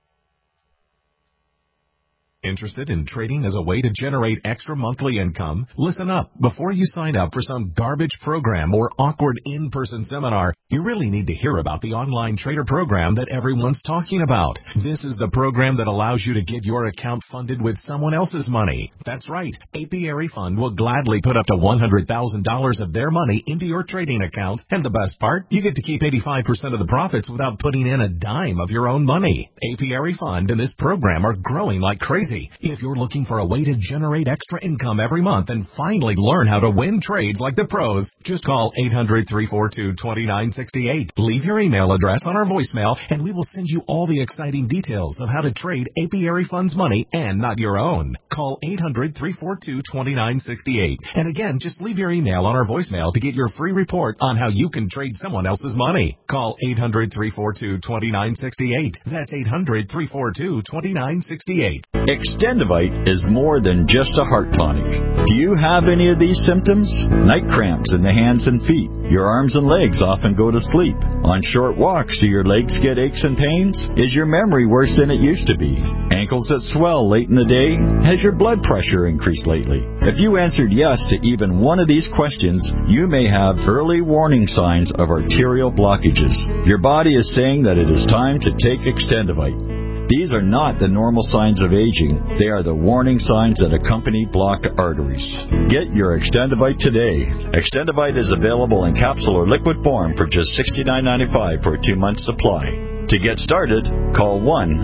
Interested in trading as a way to generate extra monthly income? Listen up. Before you sign up for some garbage program or awkward in-person seminar, you really need to hear about the online trader program that everyone's talking about. This is the program that allows you to get your account funded with someone else's money. That's right. Apiary Fund will gladly put up to $100,000 of their money into your trading account. And the best part, you get to keep 85% of the profits without putting in a dime of your own money. Apiary Fund and this program are growing like crazy. If you're looking for a way to generate extra income every month and finally learn how to win trades like the pros, just call 800-342-2968. Leave your email address on our voicemail, and we will send you all the exciting details of how to trade Apiary Fund's money and not your own. Call 800-342-2968. And again, just leave your email on our voicemail to get your free report on how you can trade someone else's money. Call 800-342-2968. That's 800-342-2968. Extendivite is more than just a heart tonic. Do you have any of these symptoms? Night cramps in the hands and feet. Your arms and legs often go to sleep. On short walks, do your legs get aches and pains? Is your memory worse than it used to be? Ankles that swell late in the day? Has your blood pressure increased lately? If you answered yes to even one of these questions, you may have early warning signs of arterial blockages. Your body is saying that it is time to take Extendivite. These are not the normal signs of aging. They are the warning signs that accompany blocked arteries. Get your Extendivite today. Extendivite is available in capsule or liquid form for just $69.95 for a 2-month supply. To get started, call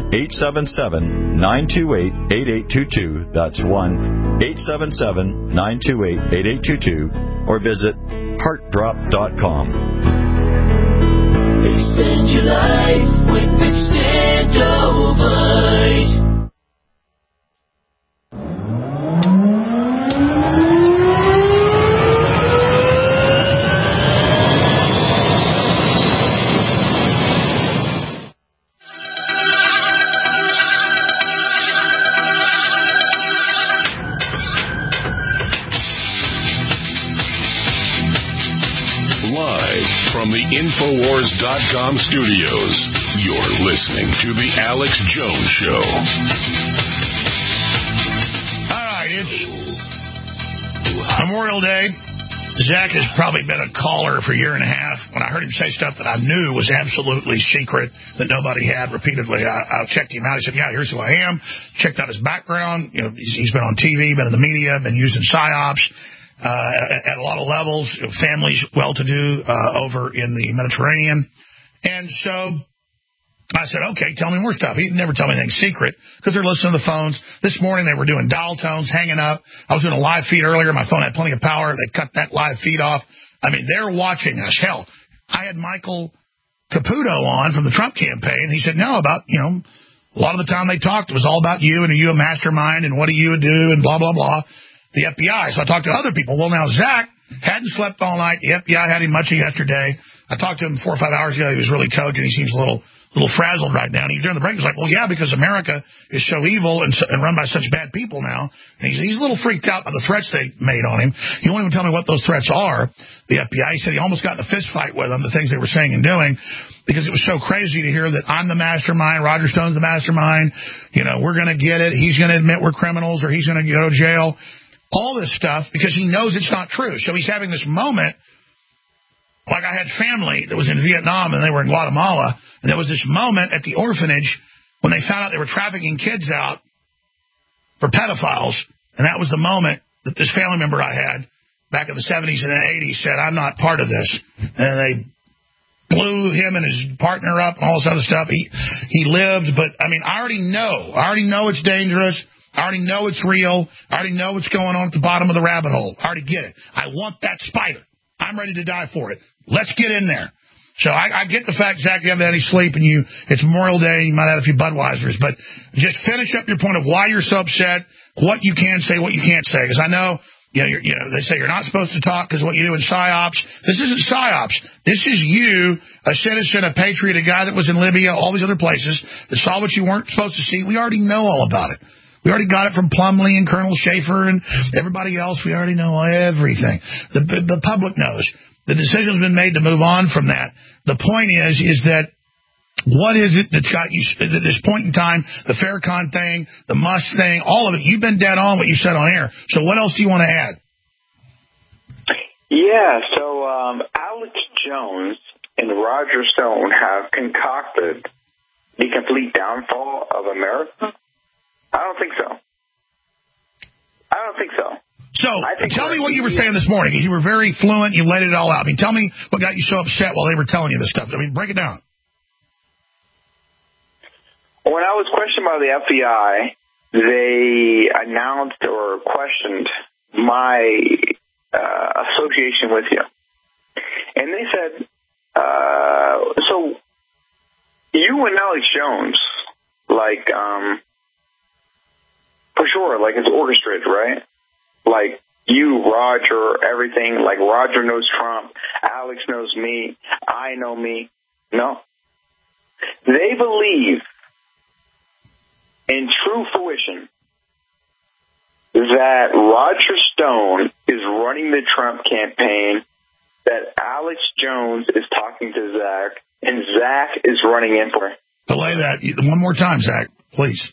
1-877-928-8822. That's 1-877-928-8822. Or visit heartdrop.com. Extend your life with Extendivite. From the Infowars.com studios, you're listening to The Alex Jones Show. All right, it's Memorial Day. Zach has probably been a caller for a year and a half. When I heard him say stuff that I knew was absolutely secret, that nobody had repeatedly, I checked him out. He said, yeah, here's who I am. Checked out his background. You know, he's been on TV, been in the media, been used in PSYOPs. At a lot of levels, families well-to-do over in the Mediterranean. And so I said, okay, tell me more stuff. He never tell me anything secret because they're listening to the phones. This morning they were doing dial tones, hanging up. I was doing a live feed earlier. My phone had plenty of power. They cut that live feed off. I mean, they're watching us. Hell, I had Michael Caputo on from the Trump campaign. He said, no, about, you know, a lot of the time they talked, it was all about you and are you a mastermind and what do you do and blah, blah, blah. The FBI. So I talked to other people. Well, now Zach hadn't slept all night. The FBI had him much yesterday. I talked to him 4 or 5 hours ago. He was really cogent. He seems a little frazzled right now. And during the break, he was like, well, yeah, because America is so evil and run by such bad people now. And he's a little freaked out by the threats they made on him. He won't even tell me what those threats are, the FBI. He said he almost got in a fist fight with them, the things they were saying and doing, because it was so crazy to hear that I'm the mastermind, Roger Stone's the mastermind, you know, we're going to get it, he's going to admit we're criminals, or he's going to go to jail. All this stuff because he knows it's not true. So he's having this moment, like I had family that was in Vietnam and they were in Guatemala, and there was this moment at the orphanage when they found out they were trafficking kids out for pedophiles, and that was the moment that this family member I had back in the 70s and the 80s said, I'm not part of this. And they blew him and his partner up and all this other stuff. He lived, but, I mean, I already know it's dangerous. I already know it's real. I already know what's going on at the bottom of the rabbit hole. I already get it. I want that spider. I'm ready to die for it. Let's get in there. So I get the fact, Zach, you haven't had any sleep, and it's Memorial Day, you might have a few Budweisers, but just finish up your point of why you're so upset, what you can say, what you can't say. Because I know, they say you're not supposed to talk because what you do in PsyOps. This isn't PsyOps. This is you, a citizen, a patriot, a guy that was in Libya, all these other places, that saw what you weren't supposed to see. We already know all about it. We already got it from Plumlee and Colonel Schaefer and everybody else. We already know everything. The public knows. The decision's been made to move on from that. The point is that what is it that's got you at this point in time, the Farrakhan thing, the Musk thing, all of it, you've been dead on what you said on air. So what else do you want to add? Yeah, so Alex Jones and Roger Stone have concocted the complete downfall of America? I don't think so. So, tell me what you were saying this morning. You were very fluent. You laid it all out. I mean, tell me what got you so upset while they were telling you this stuff. I mean, break it down. When I was questioned by the FBI, they announced or questioned my association with you. And they said, so you and Alex Jones, for sure, it's orchestrated, right? Like you, Roger, everything, like Roger knows Trump, Alex knows me, I know me. No. They believe in true fruition that Roger Stone is running the Trump campaign, that Alex Jones is talking to Zach, and Zach is running in for it. Delay that one more time, Zach, please.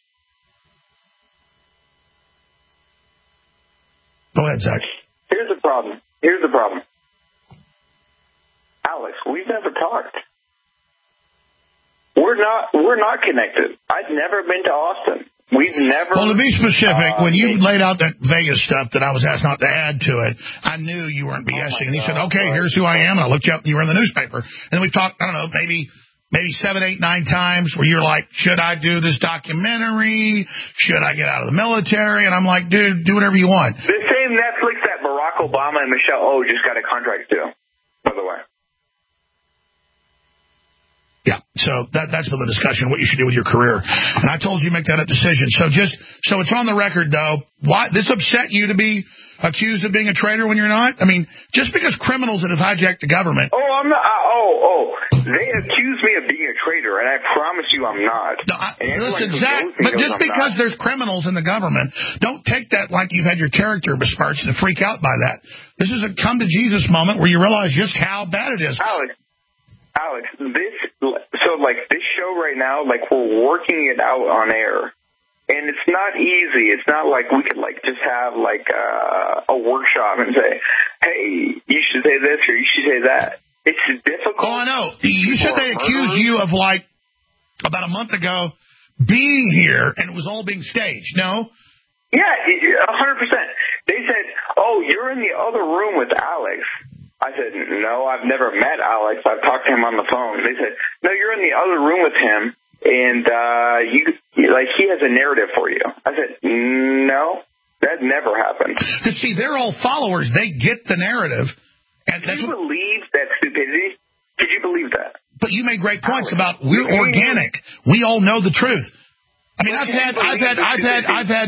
Go ahead, Zach. Here's the problem. Alex, we've never talked. We're not connected. I've never been to Austin. We've never... Well, to be specific, when you laid out that Vegas stuff that I was asked not to add to it, I knew you weren't BSing. And you said, okay, here's who I am. And I looked you up and you were in the newspaper. And then we talked, I don't know, maybe 7, 8, 9 times where you're like, should I do this documentary? Should I get out of the military? And I'm like, dude, do whatever you want. The same Netflix that Barack Obama and Michelle O just got a contract to, by the way. Yeah, so that's been the discussion, what you should do with your career. And I told you make that a decision. So it's on the record, though. Why this upset you to be accused of being a traitor when you're not? I mean, just because criminals that have hijacked the government. Oh, I'm not. They accuse me of being a traitor, and I promise you I'm not. No, listen, Zach, but just because there's criminals in the government, don't take that like you've had your character besmirched and freak out by that. This is a come to Jesus moment where you realize just how bad it is. Alex, this show right now, we're working it out on air, and it's not easy. It's not like we could just have a workshop and say, hey, you should say this or you should say that. It's difficult. Oh, I know. You said they accused you of about a month ago being here and it was all being staged. No? Yeah, 100%. They said, oh, you're in the other room with Alex. I said, no, I've never met Alex. I've talked to him on the phone. They said, no, you're in the other room with him, and he has a narrative for you. I said, no, that never happened. Because, see, they're all followers. They get the narrative. And Can you believe that stupidity? Could you believe that? But you made great points about we're organic. We all know the truth. I mean, I've had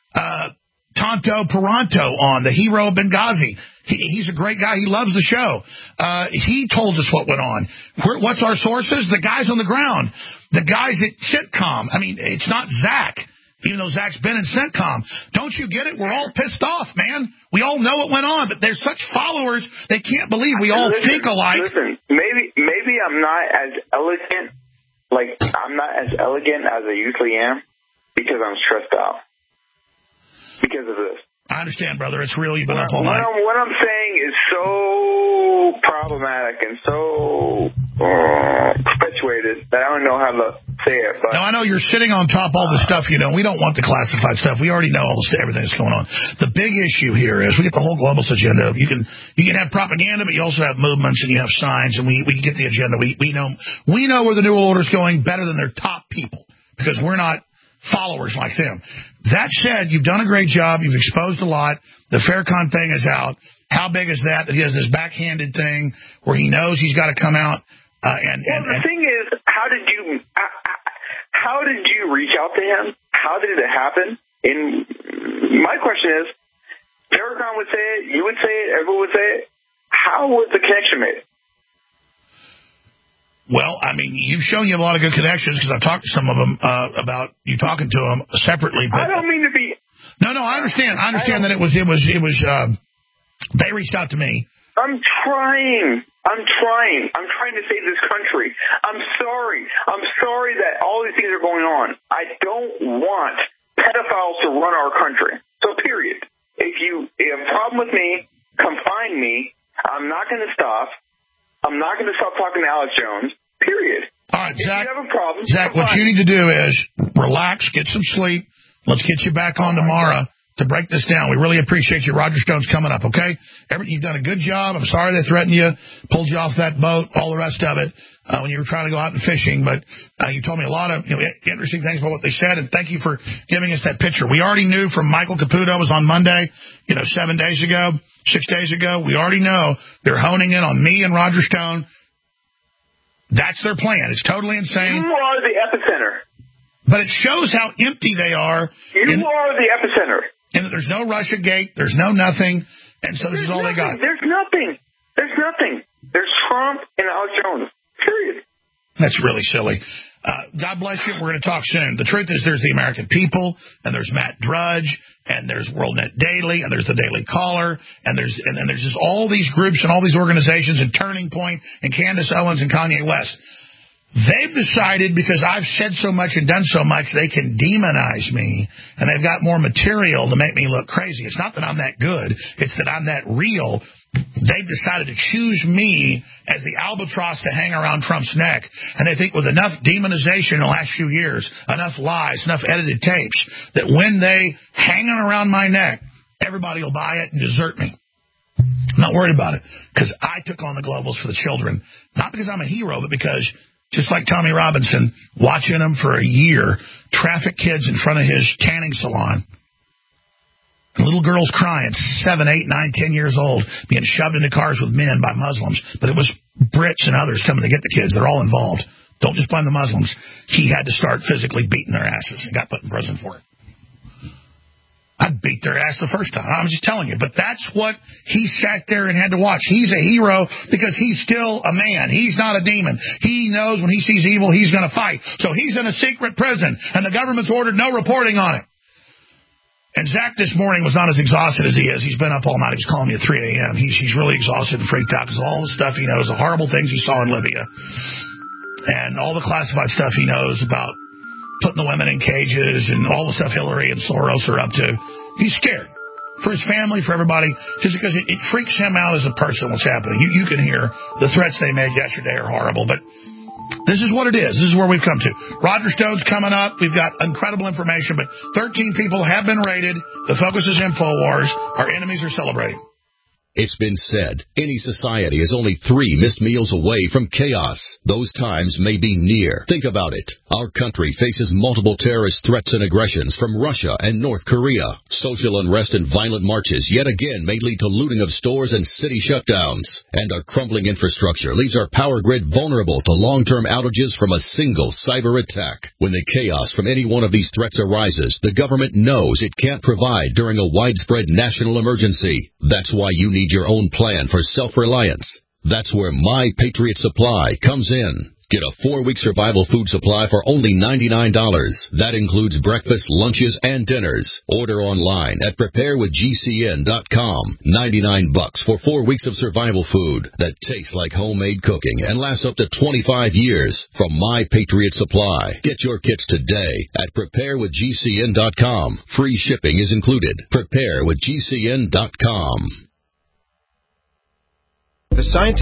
Tonto Peranto on, the hero of Benghazi. He's a great guy. He loves the show. He told us what went on. What's our sources? The guys on the ground. The guys at Sitcom. I mean, it's not Zach, even though Zach's been in Sitcom. Don't you get it? We're all pissed off, man. We all know what went on, but there's such followers, they can't believe we all think alike. Listen, maybe I'm not as elegant. I'm not as elegant as I usually am because I'm stressed out because of this. I understand, brother. It's real. You've been up all night. What I'm saying is so problematic and so perpetuated that I don't know how to say it. But no, I know you're sitting on top of all the stuff, We don't want the classified stuff. We already know everything that's going on. The big issue here is we get the whole globalist agenda. You can have propaganda, but you also have movements and you have signs, and we can get the agenda. We know where the New World Order is going better than their top people because we're not followers like them. That said, you've done a great job. You've exposed a lot. The Farrakhan thing is out. How big is that he has this backhanded thing where he knows he's got to come out? The thing is, how did you reach out to him? How did it happen? And my question is, Farrakhan would say it, you would say it, everyone would say it. How was the connection made? Well, I mean, you've shown you have a lot of good connections because I've talked to some of them about you talking to them separately. But I don't mean to be. No, I understand. I understand that it was. They reached out to me. I'm trying to save this country. I'm sorry that all these things are going on. I don't want pedophiles to run our country. So, period. If you have a problem with me, come find me. I'm not going to stop. I'm not going to stop talking to Alex Jones. Period. All right, Zach. If you have a problem, Zach, what you need to do is relax, get some sleep. Let's get you back on tomorrow to break this down. We really appreciate you. Roger Stone's coming up, okay? You've done a good job. I'm sorry they threatened you, pulled you off that boat, all the rest of it, when you were trying to go out and fishing. But you told me a lot of interesting things about what they said, and thank you for giving us that picture. We already knew from Michael Caputo was on Monday, 6 days ago. We already know they're honing in on me and Roger Stone. That's their plan. It's totally insane. You are the epicenter. But it shows how empty they are. You are the epicenter. And there's no Russia Gate. There's no nothing. And so this is all they got. There's nothing. There's Trump and Alex Jones. Period. That's really silly. God bless you. We're going to talk soon. The truth is there's the American People, and there's Matt Drudge, and there's WorldNet Daily, and there's the Daily Caller, and there's just all these groups and all these organizations and Turning Point and Candace Owens and Kanye West. They've decided because I've said so much and done so much, they can demonize me, and they've got more material to make me look crazy. It's not that I'm that good. It's that I'm that real. They've decided to choose me as the albatross to hang around Trump's neck, and they think with enough demonization in the last few years, enough lies, enough edited tapes, that when they hang around my neck, everybody will buy it and desert me. I'm not worried about it, because I took on the globals for the children, not because I'm a hero, but because just like Tommy Robinson, watching him for a year, traffic kids in front of his tanning salon. And little girls crying, 7, 8, 9, 10 years old, being shoved into cars with men by Muslims. But it was Brits and others coming to get the kids. They're all involved. Don't just blame the Muslims. He had to start physically beating their asses and got put in prison for it. I beat their ass the first time. I'm just telling you. But that's what he sat there and had to watch. He's a hero because he's still a man. He's not a demon. He knows when he sees evil, he's going to fight. So he's in a secret prison, and the government's ordered no reporting on it. And Zach this morning was not as exhausted as he is. He's been up all night. He was calling me at 3 a.m. He's really exhausted and freaked out because of all the stuff he knows, the horrible things he saw in Libya, and all the classified stuff he knows about putting the women in cages and all the stuff Hillary and Soros are up to. He's scared for his family, for everybody, just because it freaks him out as a person what's happening. You can hear the threats they made yesterday are horrible, but this is what it is. This is where we've come to. Roger Stone's coming up. We've got incredible information, but 13 people have been raided. The focus is InfoWars. Our enemies are celebrating. It's been said, any society is only 3 missed meals away from chaos. Those times may be near. Think about it. Our country faces multiple terrorist threats and aggressions from Russia and North Korea. Social unrest and violent marches yet again may lead to looting of stores and city shutdowns. And our crumbling infrastructure leaves our power grid vulnerable to long-term outages from a single cyber attack. When the chaos from any one of these threats arises, the government knows it can't provide during a widespread national emergency. That's why you need your own plan for self-reliance. That's where My Patriot Supply comes in. Get a 4-week survival food supply for only $99. That includes breakfast, lunches, and dinners. Order online at preparewithgcn.com. $99 for 4 weeks of survival food that tastes like homemade cooking and lasts up to 25 years from My Patriot Supply. Get your kits today at preparewithgcn.com. Free shipping is included. Preparewithgcn.com. The scientific